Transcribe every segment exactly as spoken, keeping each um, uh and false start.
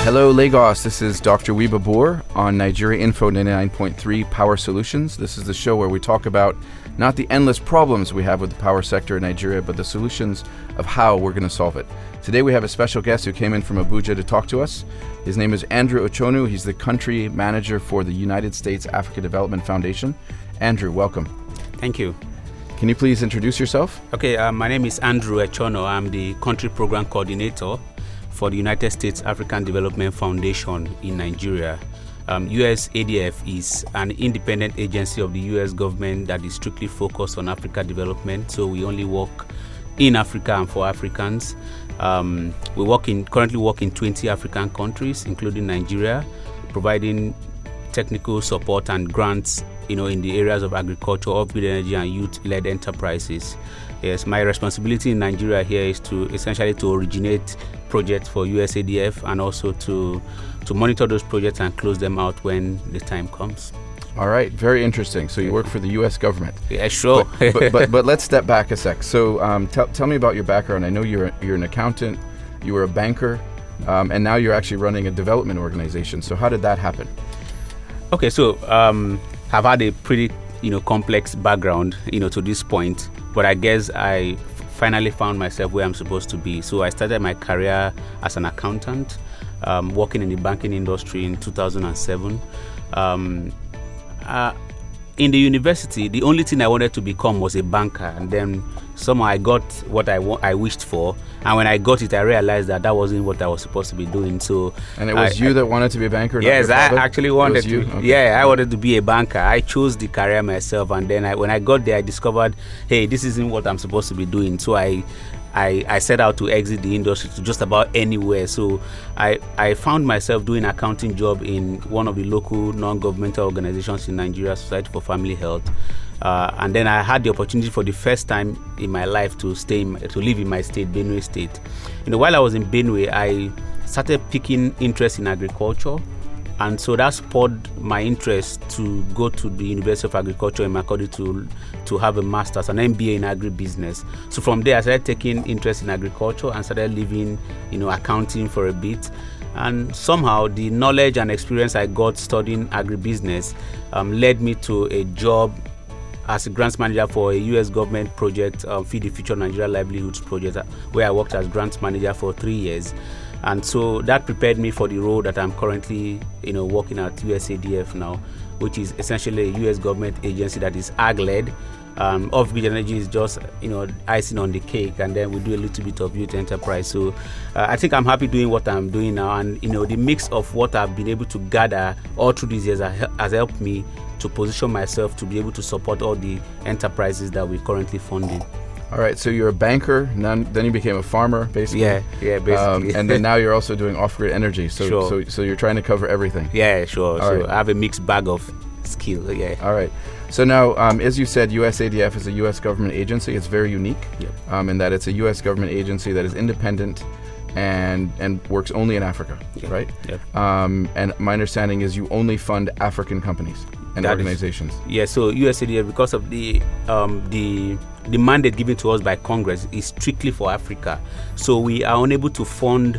Hello Lagos, this is Doctor Wiba Boer on Nigeria Info ninety-nine point three Power Solutions. This is the show where we talk about not the endless problems we have with the power sector in Nigeria, but the solutions of how we're going to solve it. Today we have a special guest who came in from Abuja to talk to us. His name is Andrew Ochonu. He's the country manager for the United States Africa Development Foundation. Andrew, welcome. Thank you. Can you please introduce yourself? Okay, uh, my name is Andrew Ochonu. I'm the country program coordinator for the United States African Development Foundation in Nigeria. Um, U S A D F is an independent agency of the U S government that is strictly focused on Africa development. So we only work in Africa and for Africans. Um, we work in currently work in twenty African countries, including Nigeria, providing technical support and grants, you know, in the areas of agriculture, off-grid energy, and youth-led enterprises. Yes, my responsibility in Nigeria here is to essentially to originate projects for U S A D F and also to to monitor those projects and close them out when the time comes. All right, very interesting. So you work for the U S government. Yeah, sure. But but, but, but let's step back a sec. So um, tell tell me about your background. I know you're you're an accountant, you were a banker, um, and now you're actually running a development organization. So how did that happen? Okay, so um, I've had a pretty you know complex background you know to this point, but I guess I finally found myself where I'm supposed to be. So I started my career as an accountant, um, working in the banking industry in two thousand seven. Um, uh, in the university, the only thing I wanted to become was a banker, and then somehow I got what I wa- I wished for, and when I got it, I realized that that wasn't what I was supposed to be doing. So, and it was I, you I, that wanted to be a banker? Yes, not your father? I actually wanted to. Okay. Yeah, I wanted to be a banker. I chose the career myself, and then I, when I got there, I discovered, hey, this isn't what I'm supposed to be doing. So I. I, I set out to exit the industry to just about anywhere. So I, I found myself doing an accounting job in one of the local non-governmental organizations in Nigeria, Society for Family Health. Uh, and then I had the opportunity for the first time in my life to stay in, to live in my state, Benue State. You know, while I was in Benue, I started picking interest in agriculture. And so that spurred my interest to go to the University of Agriculture in Makurdi to to have a master's, an M B A in agribusiness. So from there, I started taking interest in agriculture and started leaving, you know, accounting for a bit. And somehow the knowledge and experience I got studying agribusiness um, led me to a job as a grants manager for a U S government project, um, Feed the Future Nigeria Livelihoods Project, where I worked as grants manager for three years. And so that prepared me for the role that I'm currently, you know, working at U S A D F now, which is essentially a U S government agency that is ag-led. Um, off-grid energy is just, you know, icing on the cake, and then we do a little bit of youth enterprise. So uh, I think I'm happy doing what I'm doing now, and you know, the mix of what I've been able to gather all through these years has helped me to position myself to be able to support all the enterprises that we're currently funding. All right, so you're a banker, then, then you became a farmer, basically. Yeah, yeah, basically. Um, and then now you're also doing off-grid energy. So, sure. so, so you're trying to cover everything. Yeah, sure. All so right. I have a mixed bag of skill. Yeah. All right. So now, um, as you said, U S A D F is a U S government agency. It's very unique, Yep. um, in that it's a U S government agency that is independent and and works only in Africa, Yep. right? Yep. Um, and my understanding is you only fund African companies and That organizations. Is, yeah. So U S A D F, because of the um, the the mandate given to us by Congress, is strictly for Africa. So we are unable to fund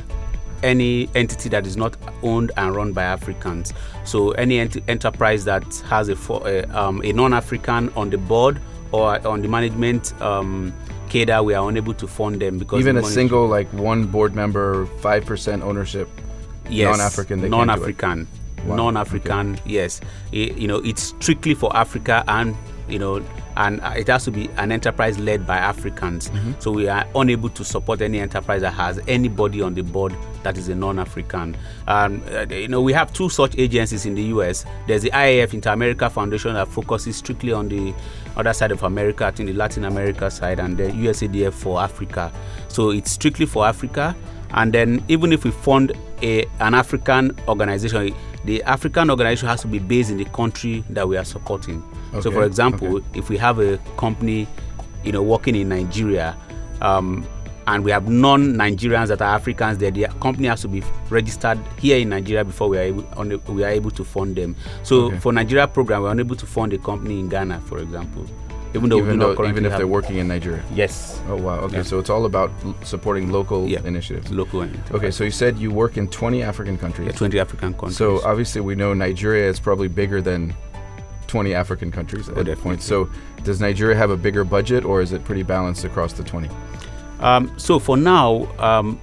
any entity that is not owned and run by Africans. So any ent- enterprise that has a, for, uh, um, a non-African on the board or on the management um, cadre, we are unable to fund them because Even the a money- single, like one board member, five percent ownership, yes, non-African, they non-African, can't do it. Wow. non-African, okay. Yes. It, you know, it's strictly for Africa, and you know, and it has to be an enterprise led by Africans. Mm-hmm. So we are unable to support any enterprise that has anybody on the board that is a non-African. Um, uh, you know, we have two such agencies in the U S. There's the I A F Inter-America Foundation that focuses strictly on the other side of America, I think the Latin America side, and the U S A D F for Africa. So it's strictly for Africa. And then even if we fund a, an African organization, the African organization has to be based in the country that we are supporting. Okay. So, for example, okay. if we have a company, you know, working in Nigeria, um, and we have non-Nigerians that are Africans, there the company has to be registered here in Nigeria before we are able, on the, we are able to fund them. So, okay. for Nigeria program, we're unable to fund a company in Ghana, for example. even though even we do though, not currently even if have, they're working in Nigeria. Yes. Oh wow. Okay, Yeah. so it's all about l- supporting local Yeah. initiatives. Local. Okay, so you said you work in twenty African countries. Yeah, twenty African countries. So obviously we know Nigeria is probably bigger than twenty African countries at Oh, that point. So does Nigeria have a bigger budget, or is it pretty balanced across the twenty? Um, so for now, um,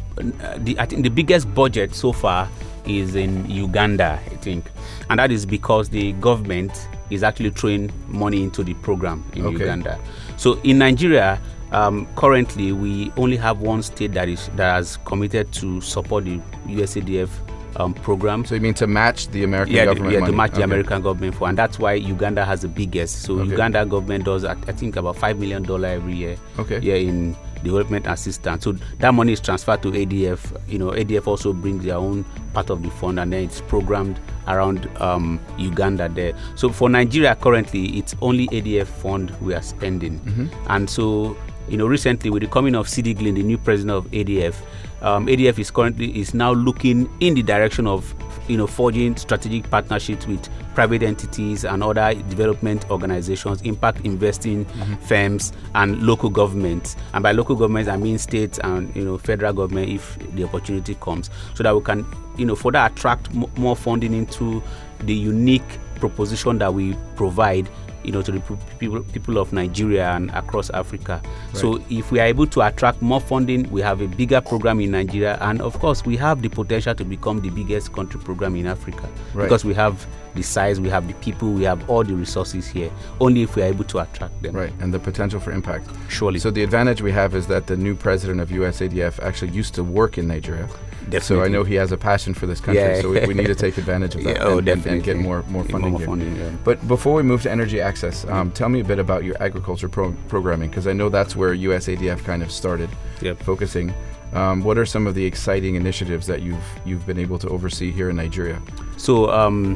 the, I think the biggest budget so far is in Uganda, I think. And that is because the government is actually throwing money into the program in Okay. Uganda. So in Nigeria, um, currently we only have one state that is that has committed to support the U S A D F um, program. So you mean to match the American yeah, government the, yeah, money? to match Okay. the American government for, and that's why Uganda has the biggest. So Okay. Uganda government does, I I think, about five million dollar every year. Okay. Yeah, in development assistance. So that money is transferred to A D F. You know, A D F also brings their own part of the fund, and then it's programmed around um, Uganda there. So for Nigeria currently, it's only A D F fund we are spending, Mm-hmm. and so. You know, recently with the coming of Sidi Glynn, the new president of A D F, um, A D F is currently is now looking in the direction of, you know, forging strategic partnerships with private entities and other development organizations, impact investing Mm-hmm. firms, and local governments. And by local governments, I mean states and, you know, federal government if the opportunity comes, so that we can, you know, further attract m- more funding into the unique proposition that we provide, you know, to the people people of Nigeria and across Africa. Right. So if we are able to attract more funding, we have a bigger program in Nigeria, and of course we have the potential to become the biggest country program in Africa, Right. because we have the size, we have the people, we have all the resources here. Only if we are able to attract them. Right, and the potential for impact. Surely. So the advantage we have is that the new president of U S A D F actually used to work in Nigeria. Definitely. So I know he has a passion for this country, Yeah. so we, we need to take advantage of that Yeah, oh, and, and- and definitely. get more, more funding More here. funding, yeah. But before we move to energy access, um, tell me a bit about your agriculture pro- programming, because I know that's where U S A D F kind of started Yep. focusing. Um, what are some of the exciting initiatives that you've you've been able to oversee here in Nigeria? So um,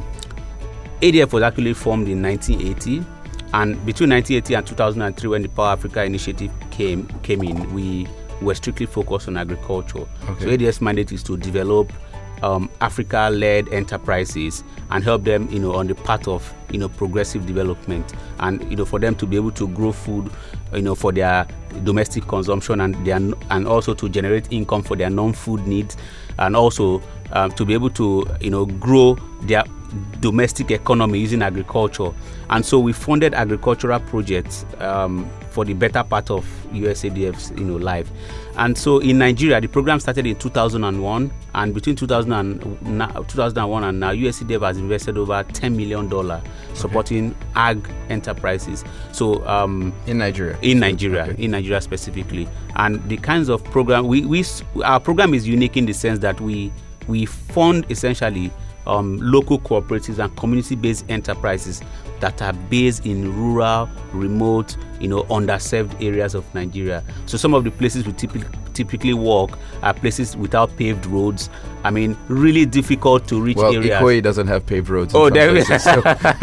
A D F was actually formed in nineteen eighty, and between nineteen eighty and two thousand three, when the Power Africa initiative came came in, we were strictly focused on agriculture. Okay. So A D F's mandate is to develop um, Africa-led enterprises and help them, you know, on the path of, you know, progressive development, and, you know, for them to be able to grow food, you know, for their domestic consumption, and their and also to generate income for their non-food needs, and also um, to be able to, you know, grow their domestic economy using agriculture. And so we funded agricultural projects um, for the better part of U S A D F's, you know, life. And so in Nigeria, the program started in two thousand one, and between two thousand one and now, U S A D F has invested over ten million dollars supporting ag enterprises. So um, In Nigeria? in Nigeria, Okay. in Nigeria specifically, and the kinds of program we, we our program is unique in the sense that we we fund essentially um, local cooperatives and community-based enterprises that are based in rural, remote, you know, underserved areas of Nigeria. So some of the places we typically typically work are places without paved roads. I mean, really difficult to reach Well, areas. Ikoyi doesn't have paved roads. in Oh, some there. places, so-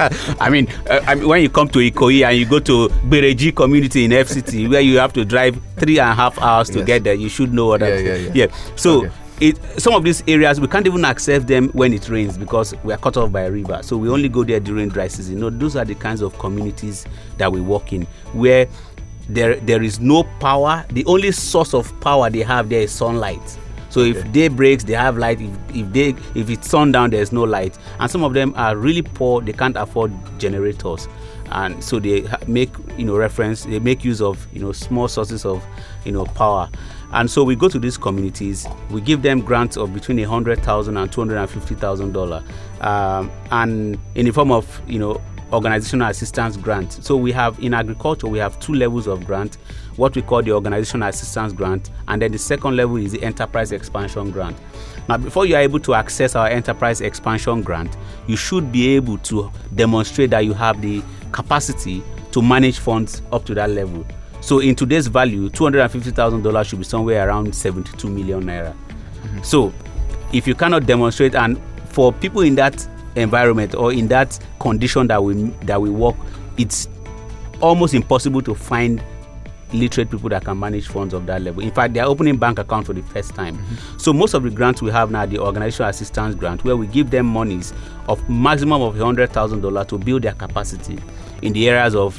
I mean, uh, I mean, when you come to Ikoyi and you go to Bereji community in F C T, where you have to drive three and a half hours to Yes. get there, you should know what Yeah, I'm yeah, saying. yeah. So Okay. it some of these areas we can't even access them when it rains because we are cut off by a river. So we only go there during dry season. You know, those are the kinds of communities that we work in, where there there is no power. The only source of power they have there is sunlight. So Okay. if day breaks, they have light. If if they if it's sundown, there's no light. And some of them are really poor. They can't afford generators, and so they ha- make you know reference. They make use of you know small sources of you know power. And so we go to these communities. We give them grants of between a hundred thousand and two hundred and fifty thousand dollars, um, and in the form of you know organizational assistance grant. So we have in agriculture we have two levels of grant. What we call the organizational assistance grant, and then the second level is the enterprise expansion grant. Now, before you are able to access our enterprise expansion grant, you should be able to demonstrate that you have the capacity to manage funds up to that level. So in today's value, two hundred fifty thousand dollars should be somewhere around seventy-two million naira. Mm-hmm. So if you cannot demonstrate, and for people in that environment or in that condition that we that we work, it's almost impossible to find literate people that can manage funds of that level. In fact, they are opening bank accounts for the first time. Mm-hmm. So most of the grants we have now are the organizational assistance grant, where we give them monies of maximum of one hundred thousand dollars to build their capacity in the areas of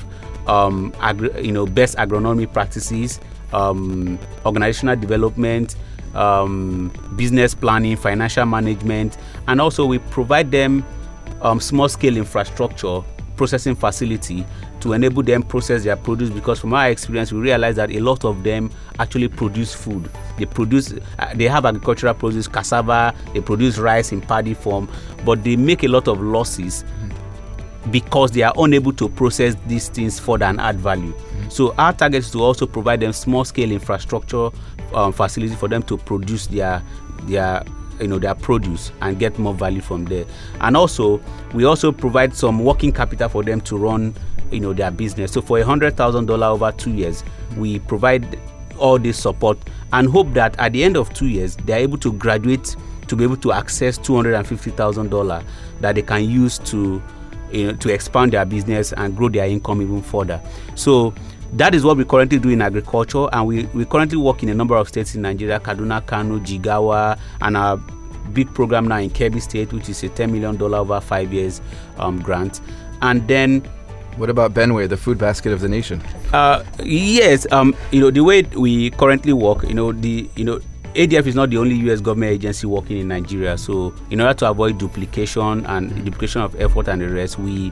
um, agri- you know, best agronomy practices, um, organizational development, um, business planning, financial management, and also we provide them um, small-scale infrastructure, processing facility to enable them process their produce, because from our experience we realize that a lot of them actually produce food. They produce, uh, they have agricultural produce, cassava, they produce rice in paddy form, but they make a lot of losses mm-hmm. because they are unable to process these things further and add value. Mm-hmm. So our target is to also provide them small-scale infrastructure um, facility for them to produce their their you know their produce and get more value from there. And also we also provide some working capital for them to run you know their business. So for a hundred thousand dollar over two years, we provide all this support and hope that at the end of two years they are able to graduate to be able to access two hundred fifty thousand dollars that they can use to you know to expand their business and grow their income even further. So that is what we currently do in agriculture, and we, we currently work in a number of states in Nigeria: Kaduna, Kano, Jigawa, and our big program now in Kebbi State, which is a ten million dollars over five years um, grant. And then what about Benue, the food basket of the nation? Uh, yes, um, you know, the way we currently work, you know, the you know, A D F is not the only U S government agency working in Nigeria. So in order to avoid duplication and mm-hmm. duplication of effort and the rest, we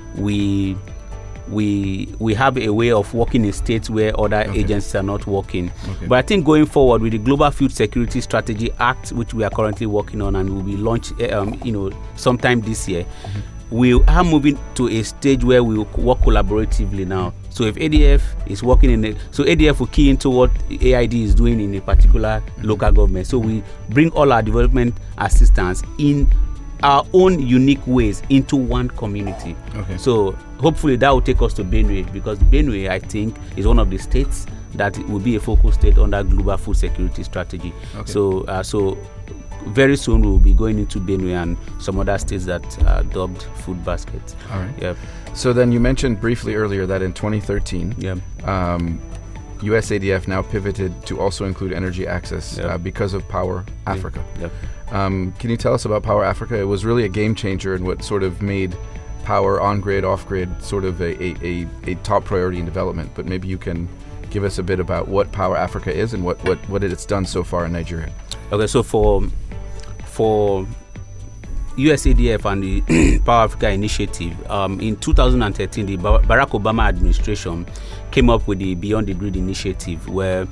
we we we have a way of working in states where other okay. agencies are not working. Okay. But I think going forward with the Global Food Security Strategy Act, which we are currently working on and will be launched, um, you know, sometime this year, mm-hmm. we are moving to a stage where we will work collaboratively now. So if A D F is working in it, so A D F will key into what A I D is doing in a particular mm-hmm. local government. So we bring all our development assistance in our own unique ways into one community. Okay. So hopefully that will take us to Benue, because Benue, I think, is one of the states that will be a focal state under Global Food Security Strategy. Okay. So, uh, so very soon we'll be going into Benue and some other states that are dubbed food baskets. All right. Yeah. So then you mentioned briefly earlier that in twenty thirteen, yeah. um, U S A D F now pivoted to also include energy access yeah. uh, because of Power Africa. Yeah. Um, can you tell us about Power Africa? It was really a game changer and what sort of made power on-grid, off-grid sort of a, a, a, a top priority in development. But maybe you can give us a bit about what Power Africa is and what, what, what it's done so far in Nigeria. Okay, so for for U S A D F and the Power Africa initiative, um, in two thousand thirteen, the Barack Obama administration came up with the Beyond the Grid initiative, where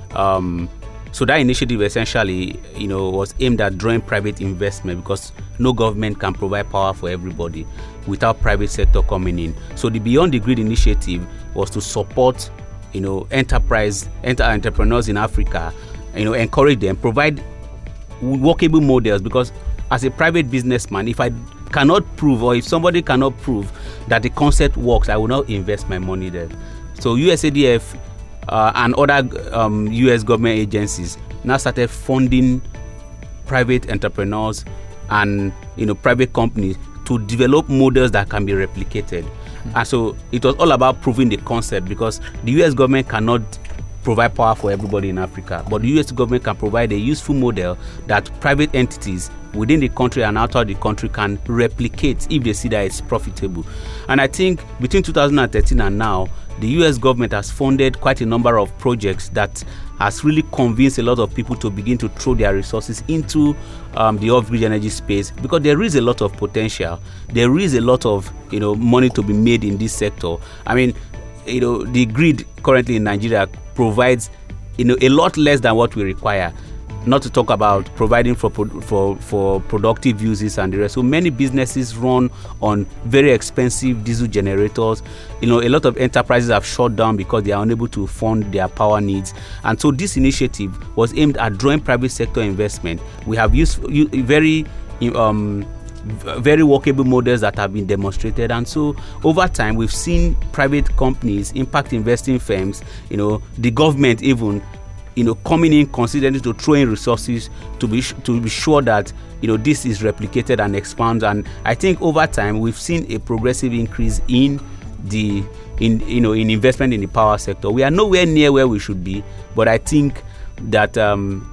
um, so that initiative essentially, you know, was aimed at drawing private investment, because no government can provide power for everybody without private sector coming in. So the Beyond the Grid initiative was to support, you know, enterprise enter entrepreneurs in Africa, you know, encourage them, provide workable models, because as a private businessman, if I cannot prove, or if somebody cannot prove that the concept works, I will not invest my money there. So U S A D F uh, and other um, U S government agencies now started funding private entrepreneurs and you know private companies to develop models that can be replicated. Mm-hmm. And so it was all about proving the concept, because the U S government cannot provide power for everybody in Africa, but the U S government can provide a useful model that private entities within the country and outside the country can replicate if they see that it's profitable. And I think between two thousand thirteen and now, the U S government has funded quite a number of projects that has really convinced a lot of people to begin to throw their resources into um, the off-grid energy space, because there is a lot of potential. There is a lot of you know money to be made in this sector. I mean, you know, the grid currently in Nigeria provides you know a lot less than what we require. Not to talk about providing for for for productive uses and the rest. So many businesses run on very expensive diesel generators. You know, a lot of enterprises have shut down because they are unable to fund their power needs. And so this initiative was aimed at drawing private sector investment. We have used very um, very workable models that have been demonstrated, and so over time we've seen private companies, impact investing firms, you know, the government even, you know, coming in consistently to throw in resources to be sh- to be sure that you know this is replicated and expands. And I think over time we've seen a progressive increase in the in you know in investment in the power sector. We are nowhere near where we should be, but I think that um,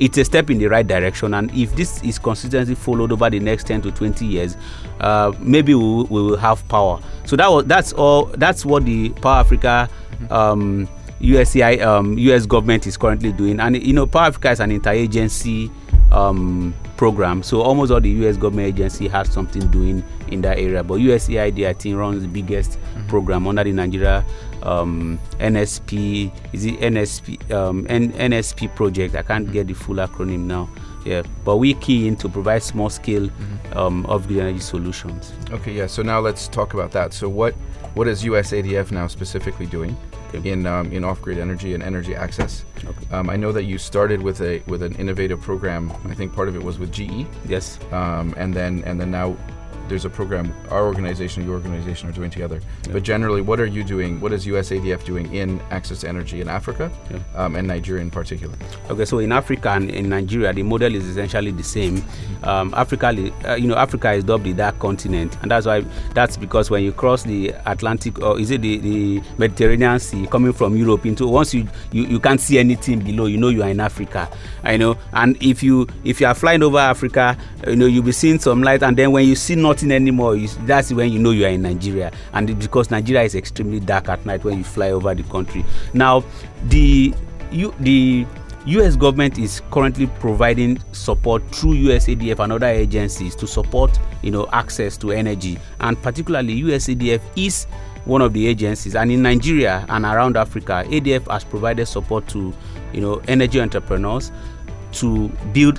it's a step in the right direction. And if this is consistently followed over the next ten to twenty years, uh, maybe we will, we will have power. So that was that's all. That's what the Power Africa um, U S A I um, U S government is currently doing. And you know, Power Africa is an interagency um, program. So almost all the U S government agency has something doing in that area. But U S A I D, I think, runs the biggest mm-hmm. program under the Nigeria um, N S P. Is it N S P um, N- NSP project? I can't mm-hmm. get the full acronym now. Yeah, but we key in to provide small scale mm-hmm. um, off-grid energy solutions. Okay, yeah. So now let's talk about that. So what what is U S A D F now specifically doing okay. in um, in off-grid energy and energy access? Okay. Um, I know that you started with a with an innovative program. I think part of it was with G E. Yes. Um, and then and then now there's a program our organization, your organization are doing together. Yeah. But generally, what are you doing? What is U S A D F doing in access to energy in Africa yeah. um, and Nigeria in particular? Okay, so in Africa and in Nigeria, the model is essentially the same. Mm-hmm. Um, Africa, uh, you know, Africa is dubbed the dark continent, and that's why. That's because when you cross the Atlantic, or is it the, the Mediterranean Sea, coming from Europe into once you, you you can't see anything below, you know you are in Africa. I know, and if you if you are flying over Africa, you know you'll be seeing some light, and then when you see nothing anymore, you, that's when you know you are in Nigeria. And it, because Nigeria is extremely dark at night when you fly over the country. Now, the you, the U S government is currently providing support through U S A D F and other agencies to support, you know, access to energy, and particularly U S A D F is one of the agencies. And in Nigeria and around Africa, A D F has provided support to, you know, energy entrepreneurs to build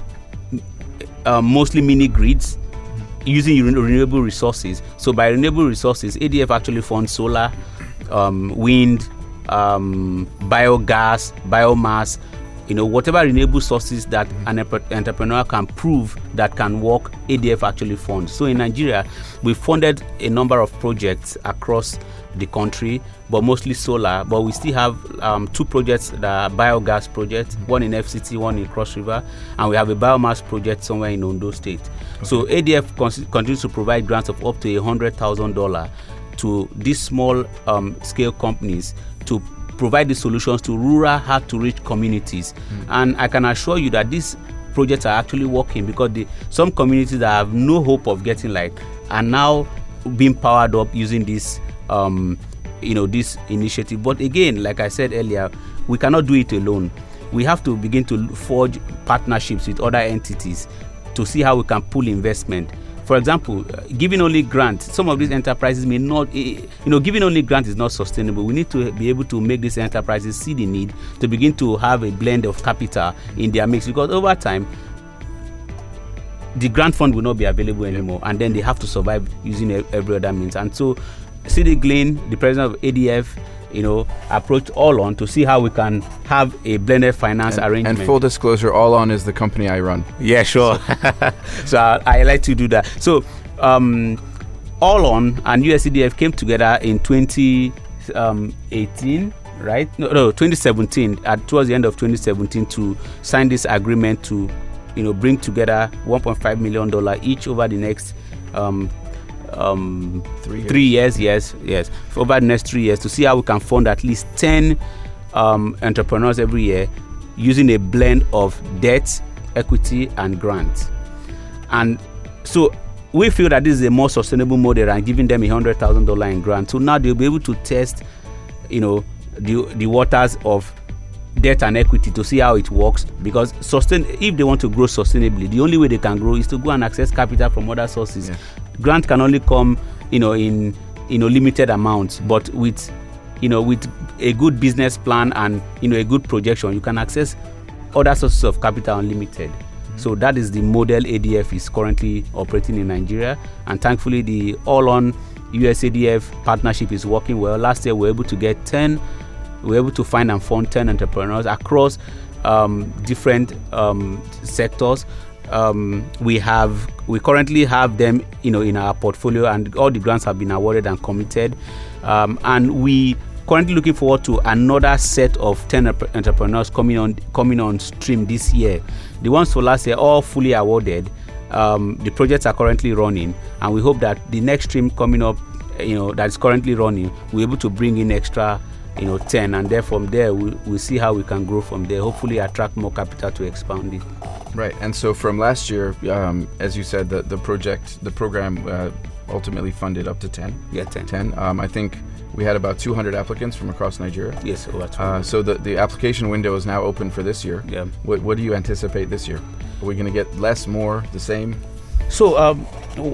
uh, mostly mini grids using renewable resources. So by renewable resources, A D F actually funds solar, um, wind, um, biogas, biomass, you know, whatever renewable sources that an entrepreneur can prove that can work, A D F actually funds. So in Nigeria, we funded a number of projects across the country, but mostly solar. But we still have um, two projects that are biogas projects, one in F C T, one in Cross River, and we have a biomass project somewhere in Ondo State. Okay. So A D F con- continues to provide grants of up to one hundred thousand dollars to these small um, scale companies to provide the solutions to rural, hard-to-reach communities. Mm. And I can assure you that these projects are actually working, because the, some communities that have no hope of getting light are now being powered up using this, um, you know, this initiative. But again, like I said earlier, we cannot do it alone. We have to begin to forge partnerships with other entities to see how we can pull investment. For example, giving only grants, some of these enterprises may not, you know, giving only grants is not sustainable. We need to be able to make these enterprises see the need to begin to have a blend of capital in their mix, because over time, the grant fund will not be available anymore, and then they have to survive using every other means. And so, Sidi Glynn, the president of A D F, you know, approached All On to see how we can have a blended finance and, arrangement. And full disclosure, All On is the company I run. Yeah, sure. So I, I like to do that. So um, All On and U S A D F came together in twenty eighteen, right? No, no, twenty seventeen. At towards the end of twenty seventeen, to sign this agreement to, you know, bring together one point five million dollars each over the next. Um, Um, three years. three years, yes, yes, for over the next three years to see how we can fund at least ten um, entrepreneurs every year using a blend of debt, equity, and grants. And so we feel that this is a more sustainable model and giving them a hundred thousand dollar in grant. So now they'll be able to test, you know, the the waters of debt and equity to see how it works, because sustain if they want to grow sustainably, the only way they can grow is to go and access capital from other sources. Yeah. Grant can only come, you know, in you know limited amounts, but with you know with a good business plan and you know a good projection, you can access other sources of capital unlimited. Mm-hmm. So that is the model A D F is currently operating in Nigeria, and thankfully the All On U S A D F partnership is working well. Last year we were able to get ten. We were able to find and fund ten entrepreneurs across um, different um, sectors. Um, we have we currently have them, you know, in our portfolio, and all the grants have been awarded and committed. Um, and we currently looking forward to another set of ten entrepreneurs coming on coming on stream this year. The ones for last year all fully awarded. Um, the projects are currently running, and we hope that the next stream coming up, you know, that is currently running, we're able to bring in extra you know, ten, and then from there we we see how we can grow from there. Hopefully, attract more capital to expand it. Right, and so from last year, um, as you said, the the project, the program uh, ultimately funded up to ten. Yeah, ten. ten. Um, I think we had about two hundred applicants from across Nigeria. Yes, over two Uh, hundred. so the the application window is now open for this year. Yeah. What what do you anticipate this year? Are we going to get less, more, the same? So, um,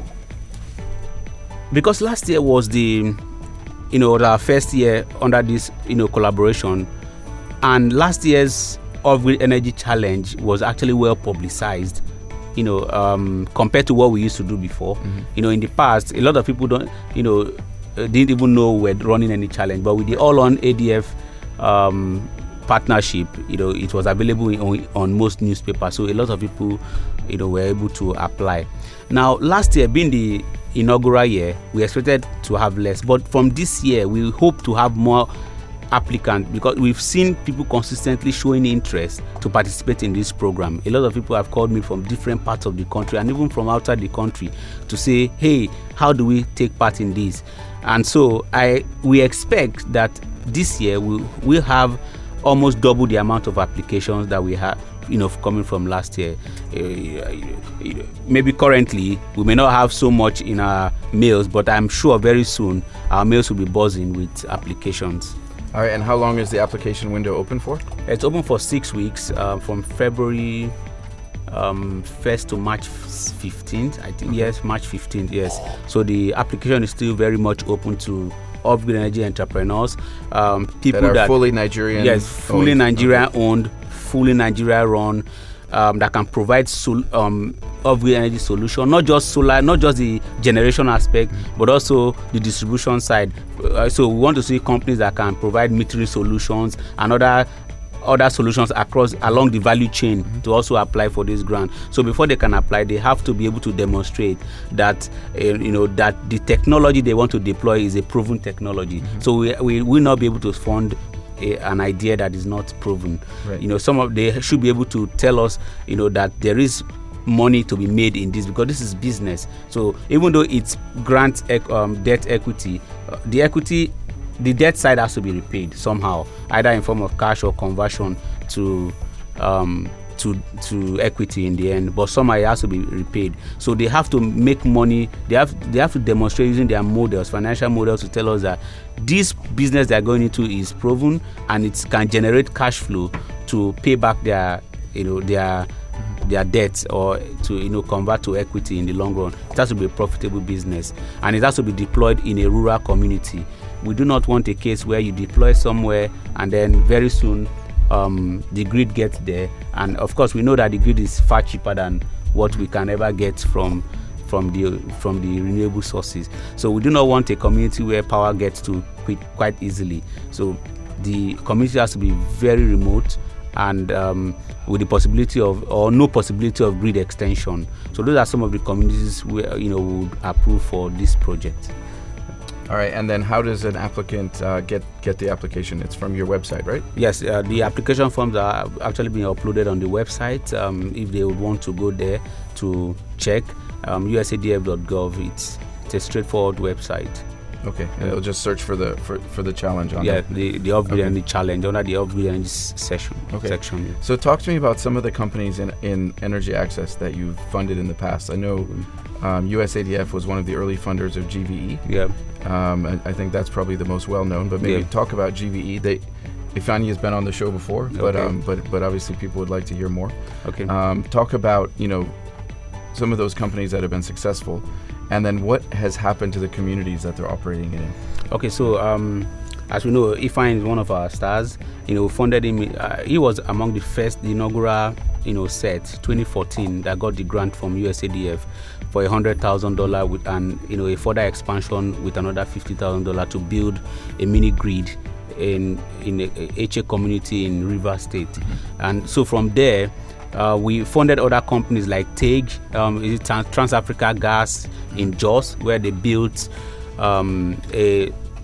because last year was the, you know, our first year under this, you know, collaboration, and last year's Off-Grid Energy Challenge was actually well publicized, you know, um, compared to what we used to do before. Mm-hmm. You know, in the past, a lot of people don't, you know, uh, didn't even know we were running any challenge, but with the All-On A D F um, partnership, you know, it was available in, on, on most newspapers, so a lot of people, you know, were able to apply. Now, last year being the inaugural year, we expected to have less, but from this year, we hope to have more applicants, because we've seen people consistently showing interest to participate in this program. A lot of people have called me from different parts of the country and even from outside the country to say, hey, how do we take part in this? And so I we expect that this year we will have almost double the amount of applications that we have, you know, coming from last year. Uh, maybe currently we may not have so much in our mails, but I'm sure very soon our mails will be buzzing with applications. All right, and how long is the application window open for? It's open for six weeks, uh, from February um, first to March fifteenth, I think. Okay. Yes, March fifteenth, yes. So the application is still very much open to Off-Grid Energy entrepreneurs, um, people that are that, fully Nigerian. Yes, fully owned. Nigeria Okay. owned, fully Nigeria run, um, that can provide sol- um, Off-Grid Energy solution, not just solar, not just the generation aspect, mm-hmm. but also the distribution side. Uh, so we want to see companies that can provide metering solutions and other other solutions across along the value chain, mm-hmm. to also apply for this grant. So before they can apply, they have to be able to demonstrate that uh, you know that the technology they want to deploy is a proven technology. Mm-hmm. So we we will not be able to fund a, an idea that is not proven. Right. You know, some of they should be able to tell us, you know, that there is money to be made in this, because this is business. So even though it's grant um, debt equity, uh, the equity. The debt side has to be repaid somehow, either in form of cash or conversion to um, to to equity in the end. But somehow it has to be repaid. So they have to make money. They have they have to demonstrate using their models, financial models, to tell us that this business they're going into is proven and it can generate cash flow to pay back their you know their their debts, or to you know convert to equity in the long run. It has to be a profitable business, and it has to be deployed in a rural community. We do not want a case where you deploy somewhere and then very soon um, the grid gets there. And of course, we know that the grid is far cheaper than what we can ever get from from the from the renewable sources. So we do not want a community where power gets to quit quite easily. So the community has to be very remote and um, with the possibility of or no possibility of grid extension. So those are some of the communities where you know would approve for this project. All right, and then how does an applicant uh, get get the application? It's from your website, right? Yes, uh, the application forms are actually being uploaded on the website. Um, if they would want to go there to check, um, U S A D F dot gov. It's it's a straightforward website. Okay, and it'll just search for the for, for the challenge on yeah, it. the the Off-Grid Okay. Energy challenge under the Off-Grid Energy session Okay. section. Yeah. So talk to me about some of the companies in, in energy access that you've funded in the past. I know um, U S A D F was one of the early funders of G V E. Yeah. Um, and I think that's probably the most well known. But maybe Yeah. talk about G V E. They, Ifeanyi has been on the show before, but Okay. um, but but obviously people would like to hear more. Okay. Um, talk about you know some of those companies that have been successful, and then what has happened to the communities that they're operating in. Okay, so um, as we know, Ifeanyi is one of our stars. You know, we funded him. Uh, he was among the first, the inaugural, you know, set twenty fourteen that got the grant from U S A D F for a hundred thousand dollar with, and you know, a further expansion with another fifty thousand dollar to build a mini grid in in a, a H A community in Rivers State, mm-hmm. and so from there. Uh, we funded other companies like TAG, um, is it Trans- Trans-Africa Gas in Jos, where they built um, a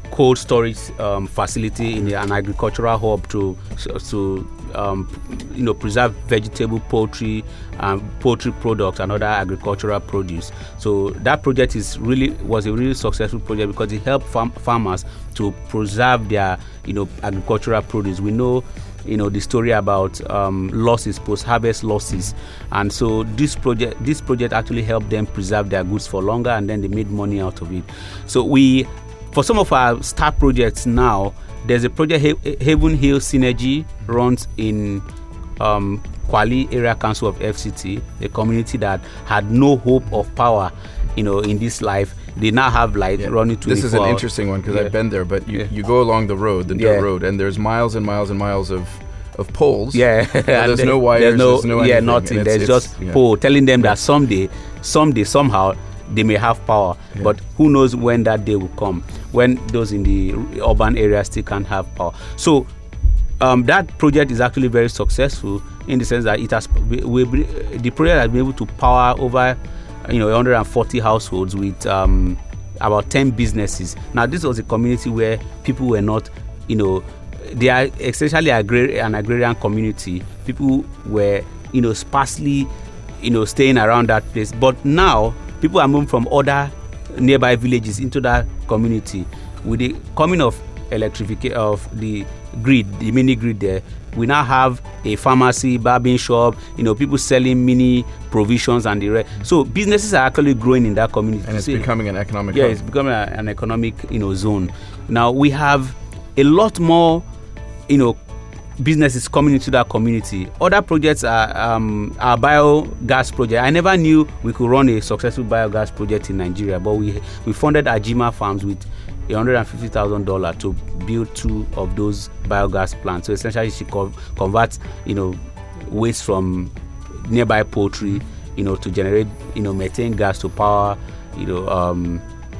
cold storage um, facility in an agricultural hub to to um, you know preserve vegetable, poultry, um, poultry products and other agricultural produce. So that project is really was a really successful project because it helped farm, farmers to preserve their you know agricultural produce. We know you know the story about um, losses, post-harvest losses, and so this project this project actually helped them preserve their goods for longer, and then they made money out of it. So we, for some of our star projects now, there's a project ha- Haven Hill Synergy runs in um, Kwali Area Council of F C T, a community that had no hope of power, you know, in this life. They now have light yeah. running twenty-four hours. This is an interesting one because yeah. I've been there, but you, yeah. you go along the road, the dirt yeah. road, and there's miles and miles and miles of, of poles. Yeah. There's no wires, there's no, there's no yeah, anything. nothing. It's, there's it's, just yeah. pole telling them yeah. that someday, someday, somehow, they may have power. Yeah. But who knows when that day will come, when those in the urban areas still can't have power. So um, that project is actually very successful in the sense that it has, we, we, the project has been able to power over, you know, one hundred forty households with um, about ten businesses. Now, this was a community where people were not, you know, they are essentially agrar- an agrarian community. People were, you know, sparsely, you know, staying around that place. But now, people are moving from other nearby villages into that community. With the coming of electrification of the grid, the mini grid there, we now have a pharmacy, barbing shop, you know, people selling mini provisions and the rest. So businesses are actually growing in that community. And it's so, becoming an economic Yeah, hub. it's becoming a, an economic, you know, zone. Now we have a lot more, you know, businesses coming into that community. Other projects are um, our biogas project. I never knew we could run a successful biogas project in Nigeria, but we we funded Ajima Farms with one hundred fifty thousand dollars to build two of those biogas plants. So essentially, she co- converts, you know, waste from nearby poultry, you know, to generate, you know, methane gas to power, you know, um,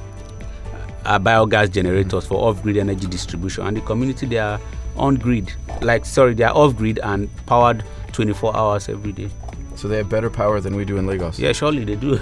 our biogas generators mm-hmm. for off-grid energy distribution. And the community, they are on-grid, like, sorry, they are off-grid and powered twenty-four hours every day. So they have better power than we do in Lagos. Yeah, surely they do.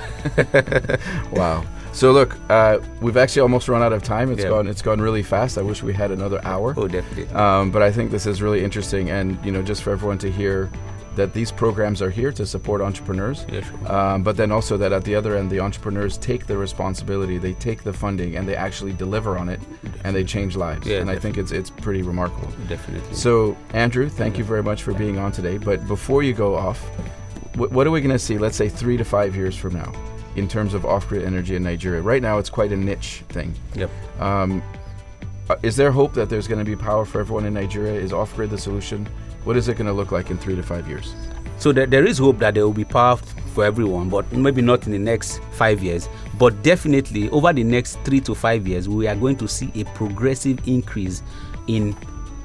Wow. So look, uh, we've actually almost run out of time. It's yeah. gone. It's gone really fast. I wish we had another hour. Oh, definitely. Um, but I think this is really interesting, and you know, just for everyone to hear that these programs are here to support entrepreneurs. Yeah, sure. Um, but then also that at the other end, the entrepreneurs take the responsibility, they take the funding, and they actually deliver on it, definitely. And they change lives. Yeah, and definitely. I think it's it's pretty remarkable. Definitely. So Andrew, thank yeah. you very much for being on today. But before you go off, w- what are we going to see? Let's say three to five years from now, in terms of off-grid energy in Nigeria. Right now, it's quite a niche thing. Yep. Um, uh, is there hope that there's going to be power for everyone in Nigeria? Is off-grid the solution? What is it going to look like in three to five years? So there, there is hope that there will be power for everyone, but maybe not in the next five years. But definitely over the next three to five years, we are going to see a progressive increase in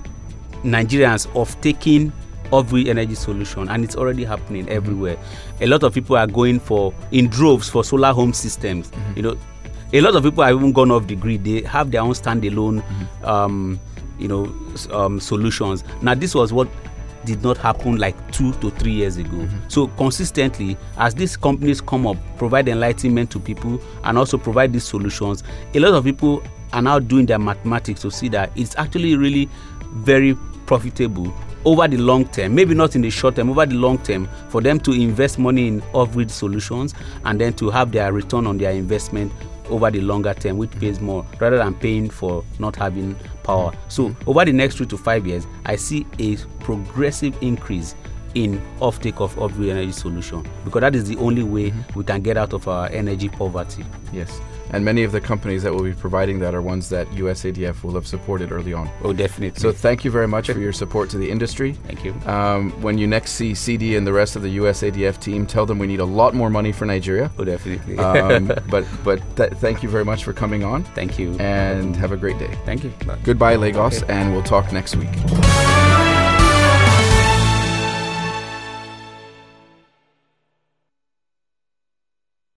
Nigerians of taking off-grid energy solution, and it's already happening mm-hmm. everywhere. A lot of people are going for in droves for solar home systems. Mm-hmm. You know, a lot of people have even gone off the grid. They have their own standalone, mm-hmm. um, you know, um, solutions. Now, this was what did not happen like two to three years ago. Mm-hmm. So consistently, as these companies come up, provide enlightenment to people, and also provide these solutions, a lot of people are now doing their mathematics to see that it's actually really very profitable over the long term, maybe not in the short term, over the long term, for them to invest money in off-grid solutions and then to have their return on their investment over the longer term, which pays more rather than paying for not having power. So over the next three to five years, I see a progressive increase in offtake of off-grid energy solution, because that is the only way mm-hmm. we can get out of our energy poverty. Yes. And many of the companies that will be providing that are ones that U S A D F will have supported early on. Oh, definitely. So thank you very much for your support to the industry. Thank you. Um, when you next see C D and the rest of the U S A D F team, tell them we need a lot more money for Nigeria. Oh, definitely. um, but but th- thank you very much for coming on. Thank you. And have a great day. Thank you. Goodbye, Lagos, okay. And we'll talk next week.